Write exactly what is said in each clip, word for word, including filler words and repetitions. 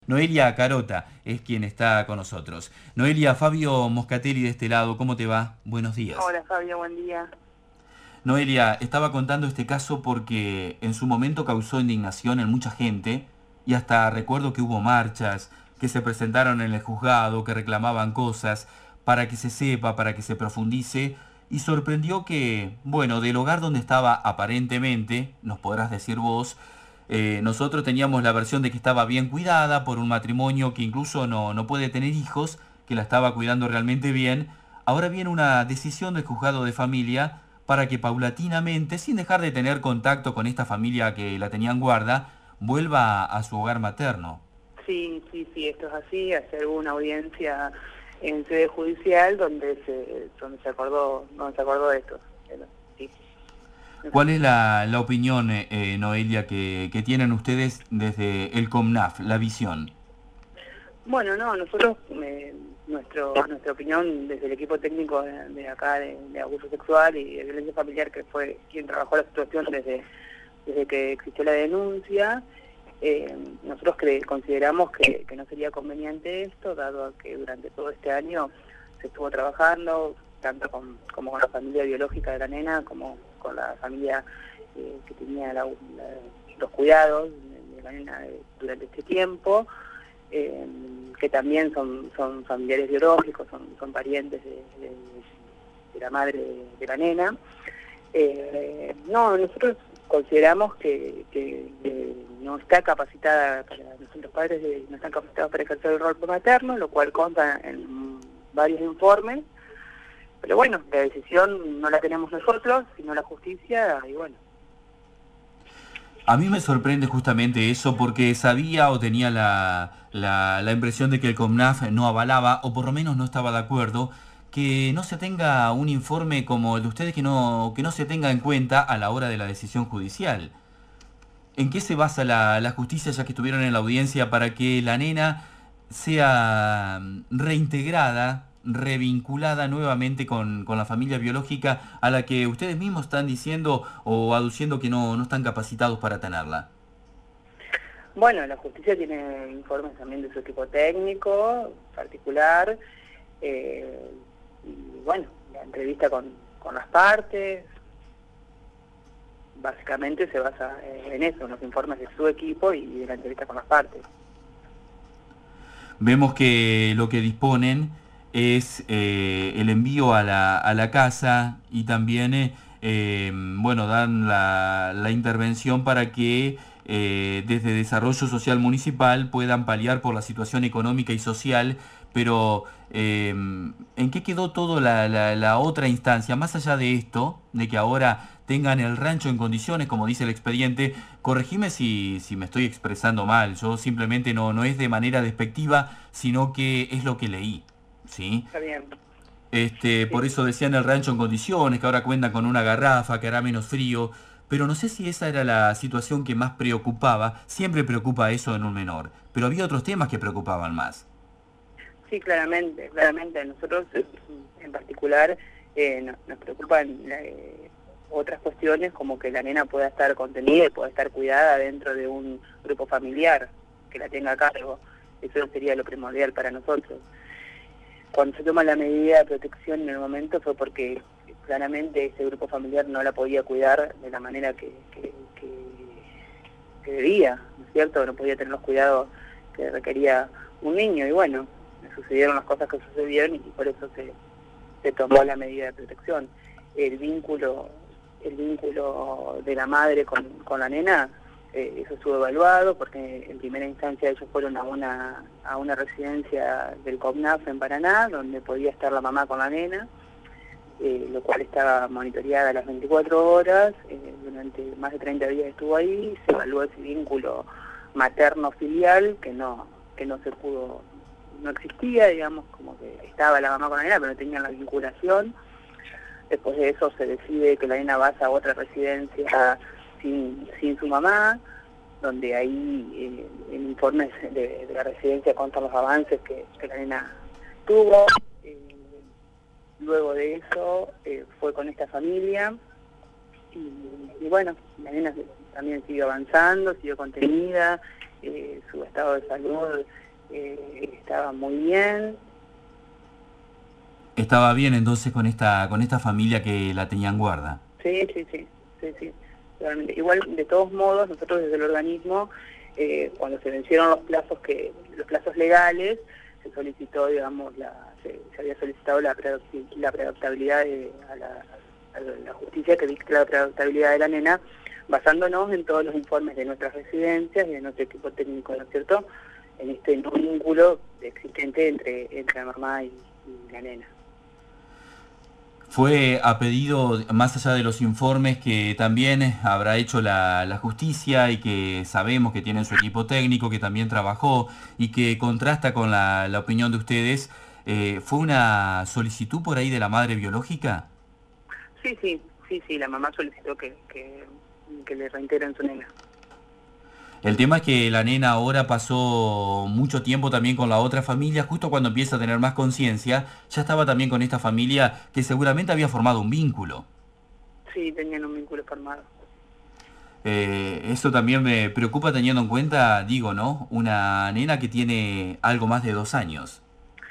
Noelia Carota es quien está con nosotros. Noelia, Fabio Moscatelli de este lado, ¿cómo te va? Buenos días. Hola Fabio, buen día. Noelia, estaba contando este caso porque en su momento causó indignación en mucha gente y hasta recuerdo que hubo marchas, que se presentaron en el juzgado, que reclamaban cosas para que se sepa, para que se profundice y sorprendió que, bueno, del hogar donde estaba aparentemente, nos podrás decir vos, eh, nosotros teníamos la versión de que estaba bien cuidada por un matrimonio que incluso no, no puede tener hijos, que la estaba cuidando realmente bien. Ahora viene una decisión del juzgado de familia para que paulatinamente, sin dejar de tener contacto con esta familia que la tenía en guarda, vuelva a su hogar materno. Sí, sí, sí, esto es así. Hacer una audiencia en sede judicial donde se donde se acordó, donde se acordó de esto. Pero, sí, es ¿Cuál es así. la, la opinión, eh, eh, Noelia, que, que tienen ustedes desde el COMNAF, la visión? Bueno, no, nosotros, eh, nuestro, nuestra opinión desde el equipo técnico de, de acá de, de abuso sexual y de violencia familiar, que fue quien trabajó la situación desde, desde que existió la denuncia, eh, nosotros cre consideramos que, que no sería conveniente esto, dado que durante todo este año se estuvo trabajando, tanto con, como con la familia biológica de la nena, como con la familia eh, que tenía la, la, los cuidados de, de la nena de, durante este tiempo. Eh, que también son, son familiares biológicos, son, son parientes de, de, de la madre de, de la nena. Eh, no, nosotros consideramos que, que, que no está capacitada, para nuestros padres de, no están capacitados para ejercer el rol materno, lo cual consta en varios informes, pero bueno, la decisión no la tenemos nosotros, sino la justicia, y bueno. A mí me sorprende justamente eso porque sabía o tenía la, la, la impresión de que el COMNAF no avalaba, o por lo menos no estaba de acuerdo, que no se tenga un informe como el de ustedes, que no, que no se tenga en cuenta a la hora de la decisión judicial. ¿En qué se basa la, la justicia, ya que estuvieron en la audiencia, para que la nena sea mm, reintegrada, revinculada nuevamente con, con la familia biológica a la que ustedes mismos están diciendo o aduciendo que no, no están capacitados para tenerla? Bueno, la justicia tiene informes también de su equipo técnico particular, eh, y bueno, la entrevista con, con las partes, básicamente se basa en eso, en los informes de su equipo y de la entrevista con las partes. Vemos que lo que disponen es eh, el envío a la, a la casa y también, eh, eh, bueno, dan la, la intervención para que eh, desde Desarrollo Social Municipal puedan paliar por la situación económica y social, pero eh, ¿en qué quedó todo la, la, la otra instancia? Más allá de esto, de que ahora tengan el rancho en condiciones, como dice el expediente, corregime si, si me estoy expresando mal, yo simplemente no, no es de manera despectiva, sino que es lo que leí, ¿sí? Está bien. Este, por Sí. eso decían el rancho en condiciones, que ahora cuentan con una garrafa, que hará menos frío, pero no sé si esa era la situación que más preocupaba, siempre preocupa eso en un menor, pero había otros temas que preocupaban más. Sí, claramente, claramente. A nosotros en particular eh, nos, nos preocupan eh, otras cuestiones como que la nena pueda estar contenida y pueda estar cuidada dentro de un grupo familiar que la tenga a cargo. Eso sería lo primordial para nosotros. Cuando se toma la medida de protección en el momento fue porque claramente ese grupo familiar no la podía cuidar de la manera que, que, que, que debía, ¿no es cierto? No podía tener los cuidados que requería un niño y bueno, sucedieron las cosas que sucedieron y por eso se, se tomó la medida de protección. El vínculo, el vínculo de la madre con, con la nena, eh, eso estuvo evaluado porque en primera instancia ellos fueron a una, a una residencia del COMNAF en Paraná, donde podía estar la mamá con la nena, eh, lo cual estaba monitoreada a las veinticuatro horas, eh, durante más de treinta días estuvo ahí, se evaluó ese vínculo materno-filial que no, que no se pudo, no existía, digamos, como que estaba la mamá con la nena, pero no tenían la vinculación. Después de eso se decide que la nena vaya a otra residencia sin, sin su mamá, donde ahí eh, en informes de, de la residencia constan los avances que, que la nena tuvo. Eh, luego de eso eh, fue con esta familia y, y bueno, la nena también siguió avanzando, siguió contenida eh, su estado de salud eh, estaba muy bien. Estaba bien entonces con esta, con esta familia que la tenía en guarda. Sí, sí, sí, sí, sí, realmente. Igual, de todos modos, nosotros desde el organismo, eh, cuando se vencieron los plazos que los plazos legales, se solicitó, digamos, la, se, se había solicitado la, la preadoptabilidad de, a, la, a la justicia que dicte la preadoptabilidad de la nena, basándonos en todos los informes de nuestras residencias y de nuestro equipo técnico, ¿no es cierto?, en este no vínculo existente entre, entre la mamá y, y la nena. Fue a pedido, más allá de los informes que también habrá hecho la, la justicia y que sabemos que tiene su equipo técnico, que también trabajó y que contrasta con la, la opinión de ustedes, eh, ¿fue una solicitud por ahí de la madre biológica? Sí, sí, sí, sí, la mamá solicitó que, que, que le reintegren su nena. El tema es que la nena ahora pasó mucho tiempo también con la otra familia, justo cuando empieza a tener más conciencia, ya estaba también con esta familia que seguramente había formado un vínculo. Sí, tenían un vínculo formado. Eh, eso también me preocupa teniendo en cuenta, digo, ¿no? Una nena que tiene algo más de dos años.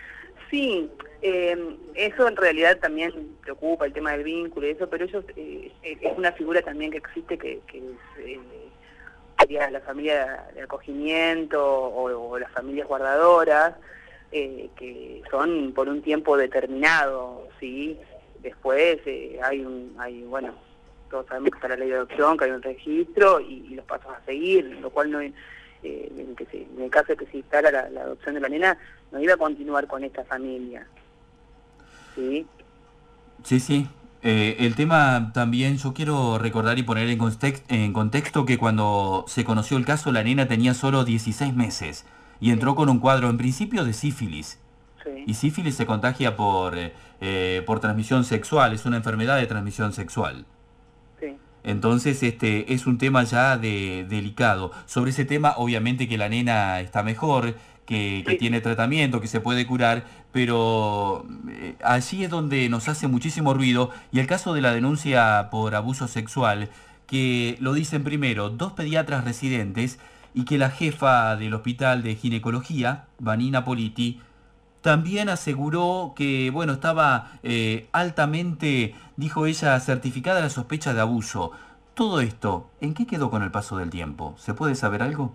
Sí, eh, eso en realidad también preocupa, el tema del vínculo y eso, pero ellos, eh, es una figura también que existe que, que es... Eh, sería la familia de acogimiento o, o las familias guardadoras, eh, que son por un tiempo determinado, ¿sí? Después eh, hay un, hay, bueno, todos sabemos que está la ley de adopción, que hay un registro y, y los pasos a seguir, lo cual no, eh, en, que se, en el caso de que se instala la, la adopción de la nena, no iba a continuar con esta familia, ¿sí? Sí, sí. Eh, el tema también, yo quiero recordar y poner en, context, en contexto que cuando se conoció el caso, la nena tenía solo dieciséis meses y entró con un cuadro en principio de sífilis. Sí. Y sífilis se contagia por, eh, por transmisión sexual, es una enfermedad de transmisión sexual. Sí. Entonces este es un tema ya de, delicado. Sobre ese tema, obviamente que la nena está mejor, que, que Sí. tiene tratamiento, que se puede curar, pero eh, allí es donde nos hace muchísimo ruido. Y el caso de la denuncia por abuso sexual, que lo dicen primero dos pediatras residentes y que la jefa del hospital de ginecología, Vanina Politi, también aseguró que, bueno, estaba eh, altamente, dijo ella, certificada la sospecha de abuso. Todo esto, ¿en qué quedó con el paso del tiempo? ¿Se puede saber algo?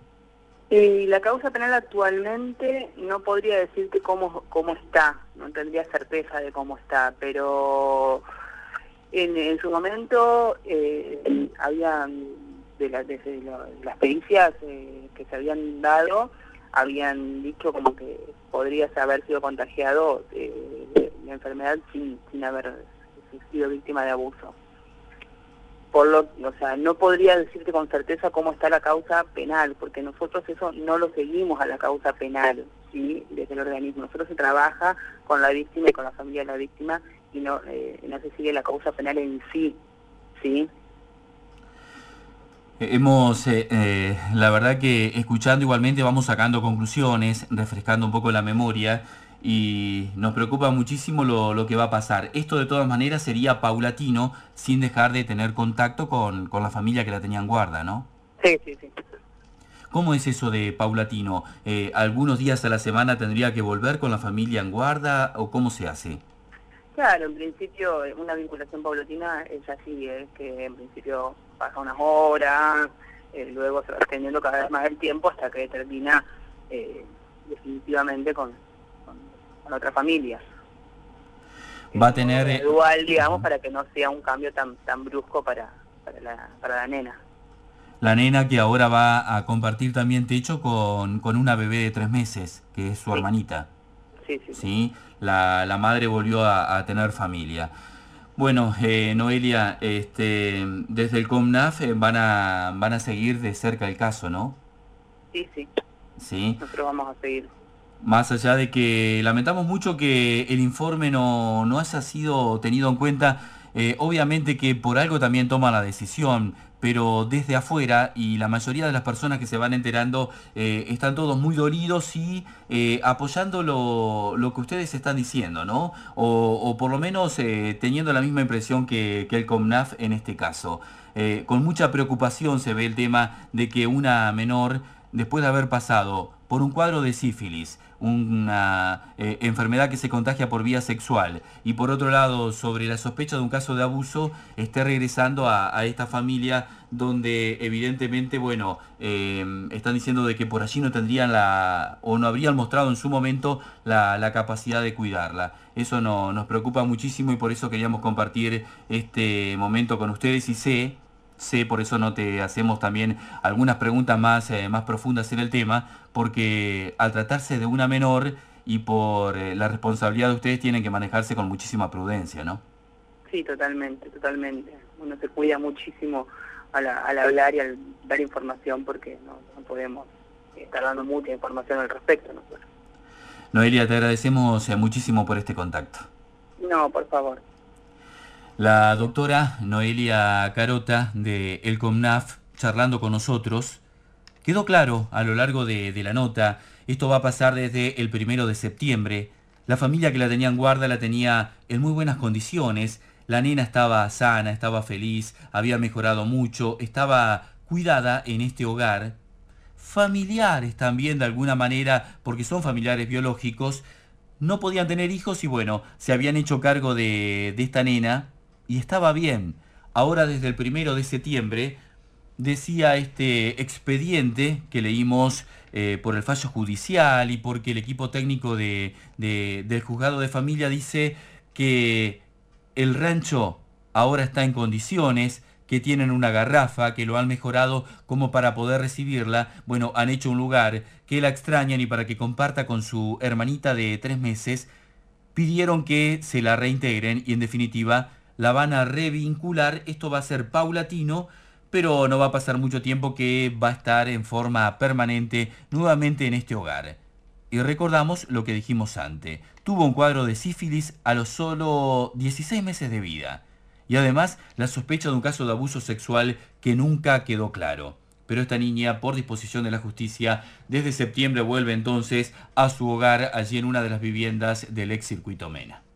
Y la causa penal actualmente no podría decirte cómo, cómo está, no tendría certeza de cómo está, pero en, en su momento eh, había, de la, desde la, las pericias eh, que se habían dado, habían dicho como que podría haber sido contagiado eh, de la enfermedad sin, sin haber sido víctima de abuso. Por lo, o sea, no podría decirte con certeza cómo está la causa penal, porque nosotros eso no lo seguimos a la causa penal, ¿sí? Desde el organismo. Nosotros se trabaja con la víctima y con la familia de la víctima y no, eh, no se sigue la causa penal en sí, ¿sí? Hemos, eh, eh, la verdad que escuchando igualmente vamos sacando conclusiones, refrescando un poco la memoria y nos preocupa muchísimo lo, lo que va a pasar. Esto de todas maneras sería paulatino sin dejar de tener contacto con, con la familia que la tenía en guarda, ¿no? Sí, sí, sí. ¿Cómo es eso de paulatino? Eh, ¿Algunos días a la semana tendría que volver con la familia en guarda o cómo se hace? Claro, en principio una vinculación paulatina es así, es que en principio pasa unas horas, eh, luego se va extendiendo cada vez más el tiempo hasta que termina eh, definitivamente con, con, con otra familia. Va a tener... Eh, gradual, digamos, para que no sea un cambio tan tan brusco para, para, la, para la nena. La nena que ahora va a compartir también techo con, con una bebé de tres meses, que es su Sí. hermanita. Sí, sí, sí. ¿Sí? La, la madre volvió a, a tener familia. Bueno, eh, Noelia, este, desde el COMNAF eh, van, a, van a seguir de cerca el caso, ¿no? Sí, sí. Sí. Nosotros vamos a seguir. Más allá de que lamentamos mucho que el informe no, no haya sido tenido en cuenta, eh, obviamente que por algo también toma la decisión, pero desde afuera y la mayoría de las personas que se van enterando eh, están todos muy dolidos y eh, apoyando lo, lo que ustedes están diciendo, ¿no? O, o por lo menos eh, teniendo la misma impresión que, que el COMNAF en este caso. Eh, con mucha preocupación se ve el tema de que una menor después de haber pasado por un cuadro de sífilis, una eh, enfermedad que se contagia por vía sexual, y por otro lado, sobre la sospecha de un caso de abuso, esté regresando a, a esta familia donde evidentemente, bueno, eh, están diciendo de que por allí no tendrían la, o no habrían mostrado en su momento la, la capacidad de cuidarla. Eso no, nos preocupa muchísimo y por eso queríamos compartir este momento con ustedes y sé Sé, por eso no te hacemos también algunas preguntas más, eh, más profundas en el tema, porque al tratarse de una menor y por eh, la responsabilidad de ustedes tienen que manejarse con muchísima prudencia, ¿no? Sí, totalmente, totalmente. Uno se cuida muchísimo al, al hablar y al dar información porque no, no podemos estar dando mucha información al respecto nosotros. Noelia, te agradecemos eh, muchísimo por este contacto. No, por favor. La doctora Noelia Carota de El COMNAF charlando con nosotros. Quedó claro a lo largo de, de la nota, esto va a pasar desde el primero de septiembre. La familia que la tenía en guarda la tenía en muy buenas condiciones. La nena estaba sana, estaba feliz, había mejorado mucho, estaba cuidada en este hogar. Familiares también de alguna manera, porque son familiares biológicos, no podían tener hijos y bueno, se habían hecho cargo de, de esta nena. Y estaba bien. Ahora desde el primero de septiembre, decía este expediente que leímos eh, por el fallo judicial y porque el equipo técnico de, de, del juzgado de familia dice que el rancho ahora está en condiciones, que tienen una garrafa, que lo han mejorado como para poder recibirla. Bueno, han hecho un lugar que la extrañan y para que comparta con su hermanita de tres meses, pidieron que se la reintegren y en definitiva la van a revincular. Esto va a ser paulatino, pero no va a pasar mucho tiempo que va a estar en forma permanente nuevamente en este hogar. Y recordamos lo que dijimos antes. Tuvo un cuadro de sífilis a los solo dieciséis meses de vida. Y además la sospecha de un caso de abuso sexual que nunca quedó claro. Pero esta niña, por disposición de la justicia, desde septiembre vuelve entonces a su hogar allí en una de las viviendas del ex Circuito Mena.